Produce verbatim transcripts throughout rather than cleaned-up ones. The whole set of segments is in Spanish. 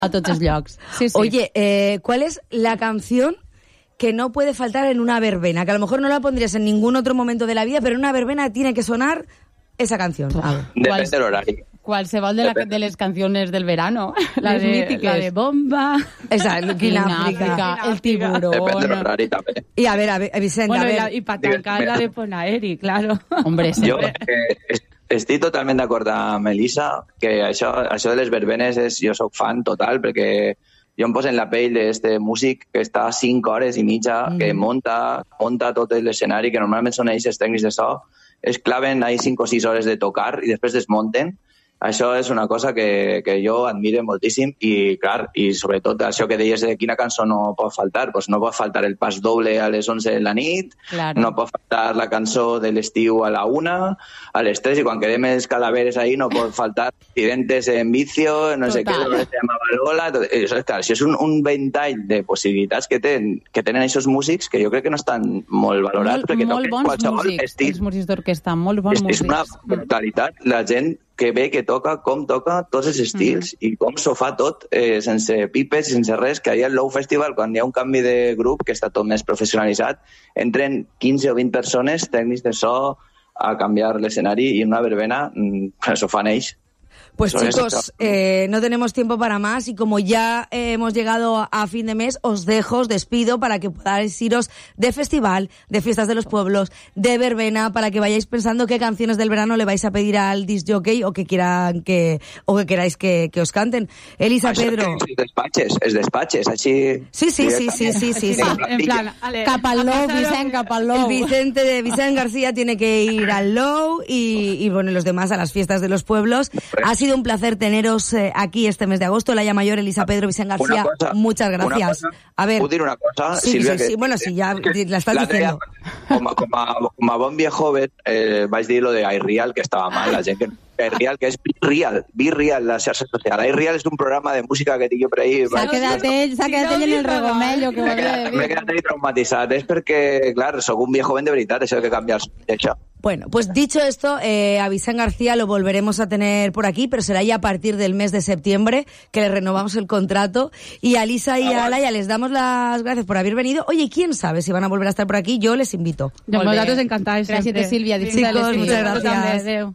a tots els llocs. Sí, sí. Oye, eh, ¿cuál es la canción que no puede faltar en una verbena? Que a lo mejor no la pondrías en ningún otro momento de la vida, pero en una verbena tiene que sonar esa canción. A ver. Depende del horario. Qualsevol de, la, de les canciones del verano. La de, la de Bomba. Esa, Looking África. El tiburón. Depende del horario també. Y a ver, a ver, Vicente, bueno, a ver. Y, la, y para tancar la de Ponaeri, claro. Hombre, jo eh, estic totalment d'acord amb Melissa, que això, això de les verbenes és, jo sóc fan total, perquè jo em poso en la pell d'este músic que està cinc hores i mitja, mm. que monta, monta tot l'escenari, que normalment són ells els tècnics de so, es claven ahí cinc o sis hores de tocar i després desmunten. Això és una cosa que, que jo admiro moltíssim i, clar, i sobretot això que deies de quina cançó no pot faltar, pues no pot faltar el pas doble a les onze de la nit, claro. No pot faltar la cançó de l'estiu a la una, a les tres, i quan quedem els calaveres ahí no pot faltar accidentes en vicio, no Total. sé què, se llama Lola, tot, això, clar, això és un, un ventall de possibilitats que, ten, que tenen aquests músics que jo crec que no estan molt valorats, molt, perquè molt toquen qualsevol músics, estil. Els músics d'orquestra, molt bons és, músics. És una brutalitat, la gent que ve, que toca, com toca, tots els estils, mm. i com s'ho fa tot, eh, sense pipes, sense res, que ahir al Low Festival, quan hi ha un canvi de grup, que està tot més professionalitzat, entren quinze o vint persones, tècnics de so, a canviar l'escenari, i en una verbena s'ho fan ells. Pues Eso chicos, eh, no tenemos tiempo para más y como ya eh, hemos llegado a fin de mes, os dejo, os despido para que podáis iros de festival, de fiestas de los pueblos, de verbena, para que vayáis pensando qué canciones del verano le vais a pedir al disc jockey o que quieran que o que queráis que, que os canten. Elisa, Això Pedro. Els despatxes, els despatxes, així... Sí, sí, sí, sí, sí, sí, sí. En plan, cap al Low, Vicent, cap al Low. El Vicente de Vicente García tiene que ir al Low y, y bueno, los demás a las fiestas de los pueblos. Ha sido un placer teneros eh, aquí este mes de agosto. Laia Mayor, Elisa Pedro, Vicente García, cosa, muchas gracias. Cosa, a ver. ¿puedo decir una cosa? Sí, Silvia, sí, que, sí. Bueno, sí, ya la estás la diciendo. Com a, com, a, com a bon viejo joven, eh, vaig dir lo de iReal, que estava mal, la gent que iReal, que és Be-Real, Be-Real, la xarxa social. iReal és un programa de música que tinc jo per ahí. S'ha quedat ell, s'ha quedat ell en el regomello. Que M'he quedat ahí traumatitzat. És perquè, clar, sóc un viejo joven de veritat, això de que canviar això. Bueno, pues dicho esto, eh, a Vicente García lo volveremos a tener por aquí, pero será ya a partir del mes de septiembre que le renovamos el contrato. Y a Lisa y a Laia les damos las gracias por haber venido. Oye, quién sabe si van a volver a estar por aquí, yo les invito. Nosaltres encantats. Gràcies, Sílvia. Chicos, muchas gracias. Adéu.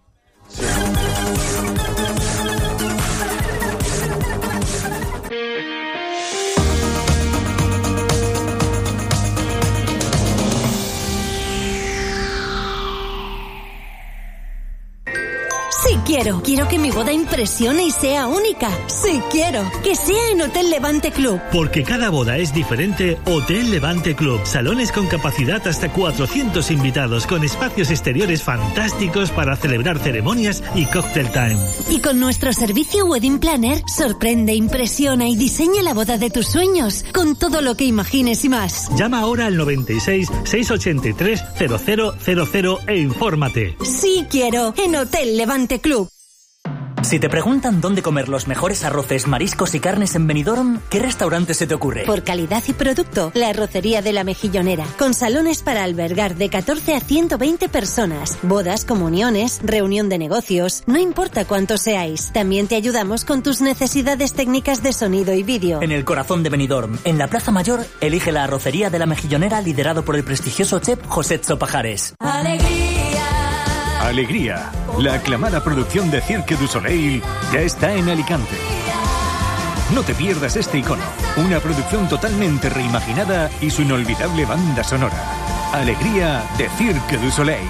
Sí quiero. Quiero que mi boda impresione y sea única. Sí quiero. Que sea en Hotel Levante Club. Porque cada boda es diferente, Hotel Levante Club. Salones con capacidad hasta cuatrocientos invitados, con espacios exteriores fantásticos para celebrar ceremonias y cocktail time. Y con nuestro servicio Wedding Planner, sorprende, impresiona y diseña la boda de tus sueños, con todo lo que imagines y más. Llama ahora al noventa y seis, seiscientos ochenta y tres, cero cero cero cero e infórmate. Sí quiero. En Hotel Levante Club. Si te preguntan dónde comer los mejores arroces, mariscos y carnes en Benidorm, ¿qué restaurante se te ocurre? Por calidad y producto, la Arrocería de la Mejillonera, con salones para albergar de catorce a ciento veinte personas, bodas, comuniones, reunión de negocios, no importa cuántos seáis. También te ayudamos con tus necesidades técnicas de sonido y vídeo. En el corazón de Benidorm, en la Plaza Mayor, elige la Arrocería de la Mejillonera, liderado por el prestigioso chef José Pajares. ¡Alegría! Alegría, la aclamada producción de Cirque du Soleil, ya está en Alicante. No te pierdas este icono, una producción totalmente reimaginada y su inolvidable banda sonora. Alegría de Cirque du Soleil.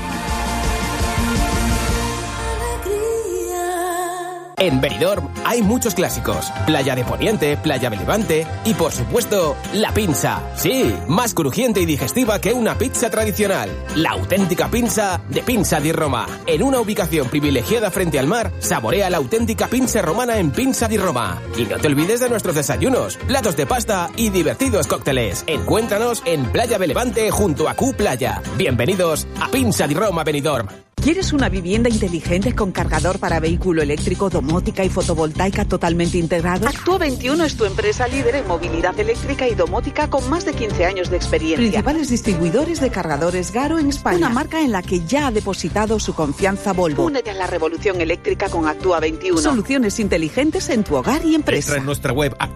En Benidorm hay muchos clásicos. Playa de Poniente, Playa de Levante y, por supuesto, la pinza. Sí, más crujiente y digestiva que una pizza tradicional. La auténtica pinza de Pinza di Roma. En una ubicación privilegiada frente al mar, saborea la auténtica pinza romana en Pinza di Roma. Y no te olvides de nuestros desayunos, platos de pasta y divertidos cócteles. Encuéntranos en Playa de Levante junto a Q Playa. Bienvenidos a Pinza di Roma Benidorm. ¿Quieres una vivienda inteligente con cargador para vehículo eléctrico, domótica y fotovoltaica totalmente integrados? Actúa veintiuno es tu empresa líder en movilidad eléctrica y domótica con más de quince años de experiencia. Principales distribuidores de cargadores Garo en España. Una marca en la que ya ha depositado su confianza Volvo. Únete a la revolución eléctrica con Actúa veintiuno. Soluciones inteligentes en tu hogar y empresa. Entra en nuestra web